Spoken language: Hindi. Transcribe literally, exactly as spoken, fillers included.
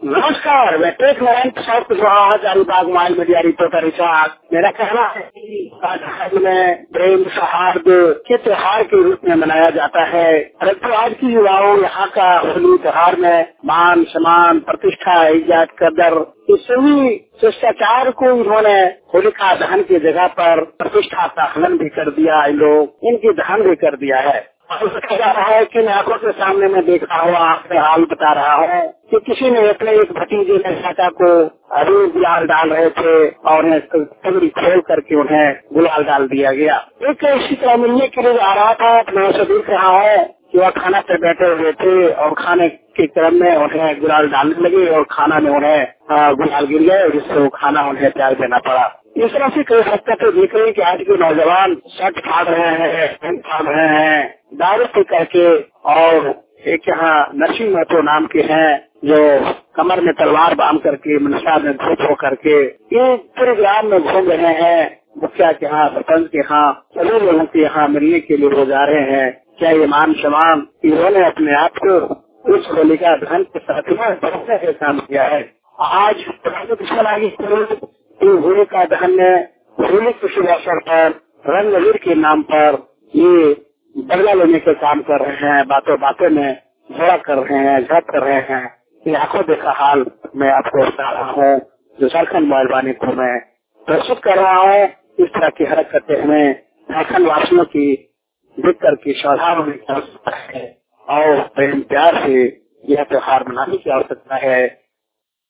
नमस्कार, मैं टेक नारायण प्रसाद कुशवाहा हजारीबाग माइल मीडिया रिपोर्टर रिचार्ज। मेरा कहना है कि आज में प्रेम सौहार्द के त्योहार के रूप में मनाया जाता है, परंतु आज की युवाओं यहाँ का होली त्योहार में मान सम्मान, प्रतिष्ठा, इज्जत, कदर, इस सभी शिष्टाचार को उन्होंने होलिका दहन की जगह पर प्रतिष्ठा का हनन भी कर दिया। इन लोग इनकी दहन भी कर दिया है। कहा जा रहा है कि मैं आंखों के सामने मैं देख रहा हूँ, आपने हाल बता रहा हूँ कि किसी ने अपने एक भतीजे ने चाचा को अभी गुलाल डाल रहे थे और उन्हें तगड़ी खोल करके उन्हें गुलाल डाल दिया गया। एक इसी तरह मिलने के लिए आ रहा था, मैं उसे देख रहा हूँ कि वह खाना पे बैठे हुए थे और खाने के क्रम में उन्हें गुलाल डालने लगे और खाना में उन्हें गुलाल गिर गए, जिससे वो खाना उन्हें त्याग देना पड़ा। इस तरह से कई हद तो देख रहे हैं कि आज के नौजवान शर्ट फाड़ रहे हैं, पैंट फाड़ रहे हैं, दारू पी करके। और एक यहाँ नरसिंह महतो नाम के हैं जो कमर में तलवार बांध करके मनसा में धूप हो करके ये पूरे ग्राम में घूम रहे हैं। मुखिया के यहाँ, सरपंच के यहाँ, सभी लोगों के यहाँ मिलने के लिए वो जा रहे हैं। क्या ये मान सम्मान इन्होंने अपने आप को उस होलिका दहन के साथ में बढ़ने का काम किया है। आज होलिका दहन में होली के शुभ अवसर पर रंगवीर के नाम पर ये बदला लेने के काम कर रहे हैं, बातों बातों में झगड़ा कर रहे हैं, झगड़ा कर रहे हैं। ये आंखों देखा हाल मैं आपको बता रहा हूँ, जो झारखंड मेहरबानी को मैं प्रस्तुत कर रहा हूँ। इस तरह की हरकतें हमें झारखंड वासियों की देख करके सावधान होने की आवश्यकता है और प्रेम प्यार से यह त्योहार मनाने की आवश्यकता है।